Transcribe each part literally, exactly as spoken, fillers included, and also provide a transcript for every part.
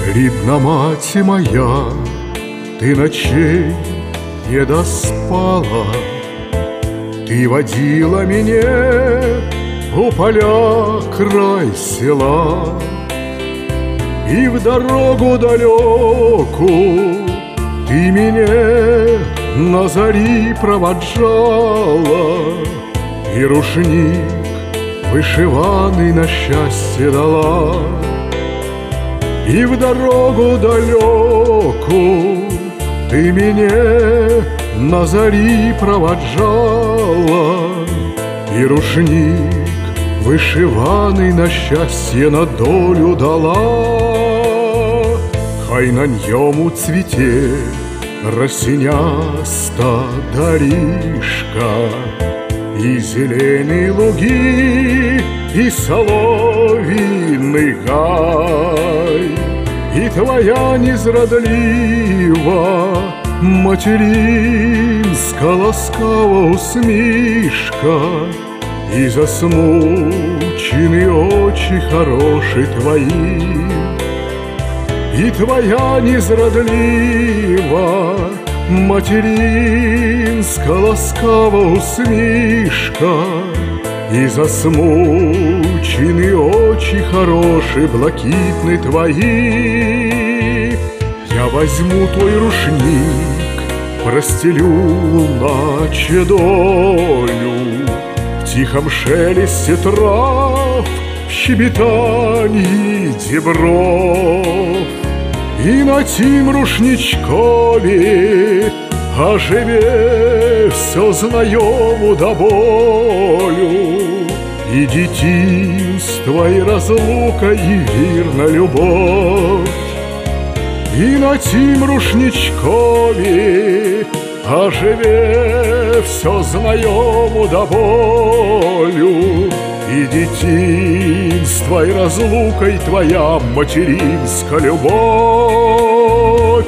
Рідна мати моя, ты ночей не доспала, ты водила меня у поля край села, и в дорогу далекую ты меня на зари проводжала, и рушник вышиванный на счастье дала. И в дорогу далекую ты меня на зари проводжала, и рушник вышиванный на счастье на долю дала. Хай на нем у цвете росиняста доріжка, и зеленые луги, и соловьиный гай, и твоя незрадлива материнска ласкава усмішка, и засмучены очи хорошие твои, и твоя незрадлива материнска ласкава усмішка, и засмучены очи хорошие блакитны твои. Я возьму твой рушник, простелю наче долю, в тихом шелесте трав, в щебетании дебров, и на тім рушничкові оживе все знайому до болю, и дитинство, и разлука, и вірна любовь. И на тім рушничкові оживе все знайому до болю, и дитинство, и разлука, и твоя материнская любовь.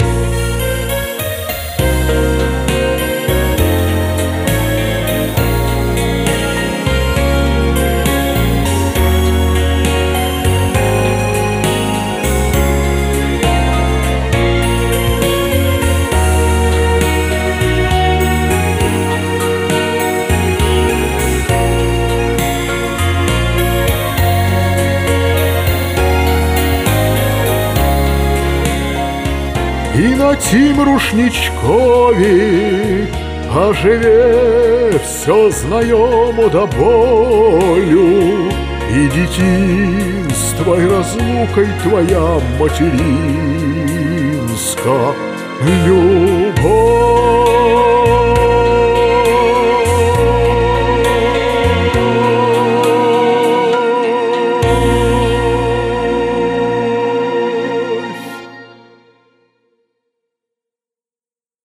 И на тім рушничкові оживе все знайому до болю, и дитинство, и разлука, и твоя материнска любовь.